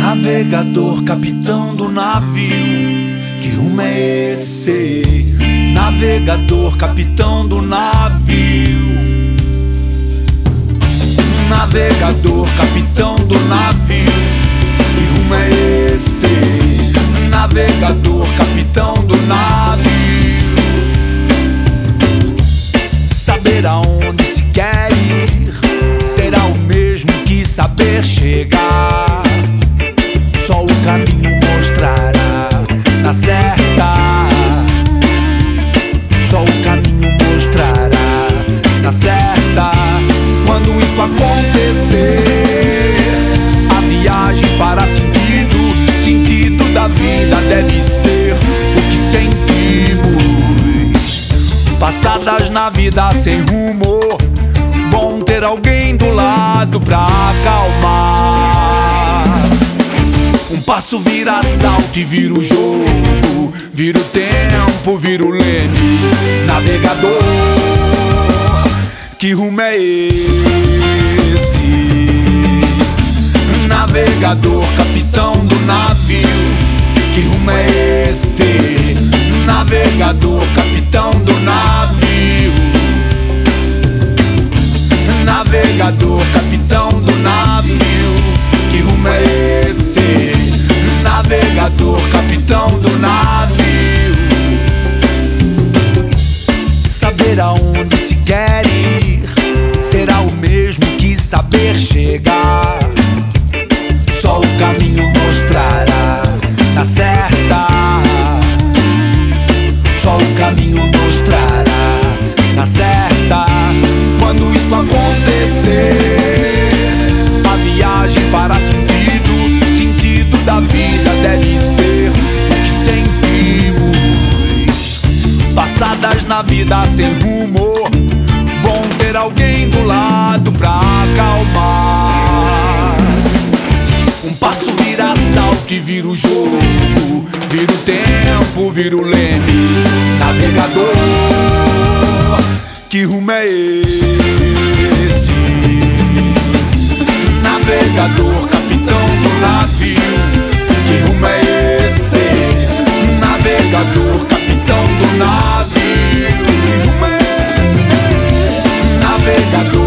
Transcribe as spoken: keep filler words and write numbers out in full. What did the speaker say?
Navegador, capitão do navio, que rumo é esse? Navegador, capitão do navio. Navegador, capitão do navio, que rumo é esse? Navegador, capitão do navio. Saber aonde se quer ir será o mesmo que saber chegar. Só o caminho mostrará na certa. Só o caminho mostrará na certa. Quando isso acontecer, a viagem fará sentido. Sentido da vida deve ser o que sentimos. Passadas na vida sem rumo, bom ter alguém do lado pra acalmar. Um passo vira salto e vira o jogo, vira o tempo, vira o leme. Navegador, que rumo é esse? Navegador, capitão do navio, que rumo é esse? Navegador, capitão do navio. Navegador, capitão do navio, que rumo é esse? Navegador, capitão do navio. Saber aonde se quer ir será o mesmo que saber chegar. Só o caminho mostrará na certa. Só o caminho mostrará na certa. Quando isso acontecer, a viagem fará sentido. Sentido da vida deve ser o que sentimos. Passadas na vida sem rumo, bom ter alguém do lado pra acalmar. Um passo vira salto e vira o jogo, vira o tempo, vira o leme. Navegador, que rumo é esse? Navegador, capitão do navio, que rumo é esse? Navegador, capitão do navio, que rumo é esse? Navegador,